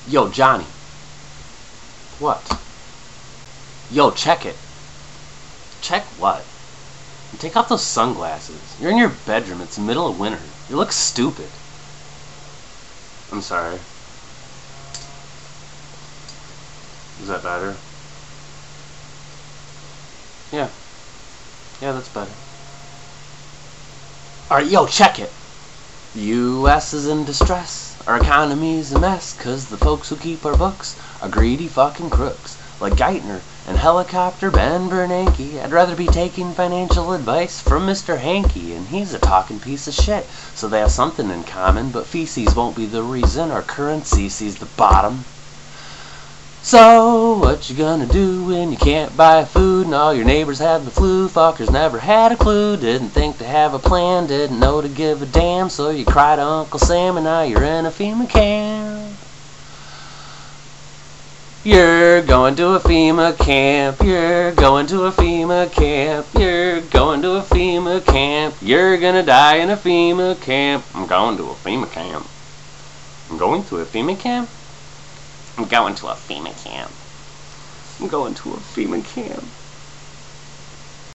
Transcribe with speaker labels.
Speaker 1: Yo, Johnny. What? Yo, check it. Check what? Take off those sunglasses. You're in your bedroom. It's the middle of winter. You look stupid. I'm sorry. Is that better? Yeah. Yeah, that's better. Alright, yo, check it. The U.S. is in distress. Our economy's a mess, 'cause the folks who keep our books are greedy fucking crooks. Like Geithner and Helicopter Ben Bernanke. I'd rather be taking financial advice from Mr. Hankey, and he's a talking piece of shit. So they have something in common, but feces won't be the reason our currency sees the bottom. So, what you gonna do when you can't buy food and all your neighbors have the flu? Fuckers never had a clue, didn't think to have a plan, didn't know to give a damn, so you cried to Uncle Sam and now you're in a FEMA camp. You're going to a FEMA camp, you're going to a FEMA camp, you're going to a FEMA camp, you're gonna die in a FEMA camp. I'm going to a FEMA camp. I'm going to a FEMA camp? I'm going to a FEMA camp. I'm going to a FEMA camp.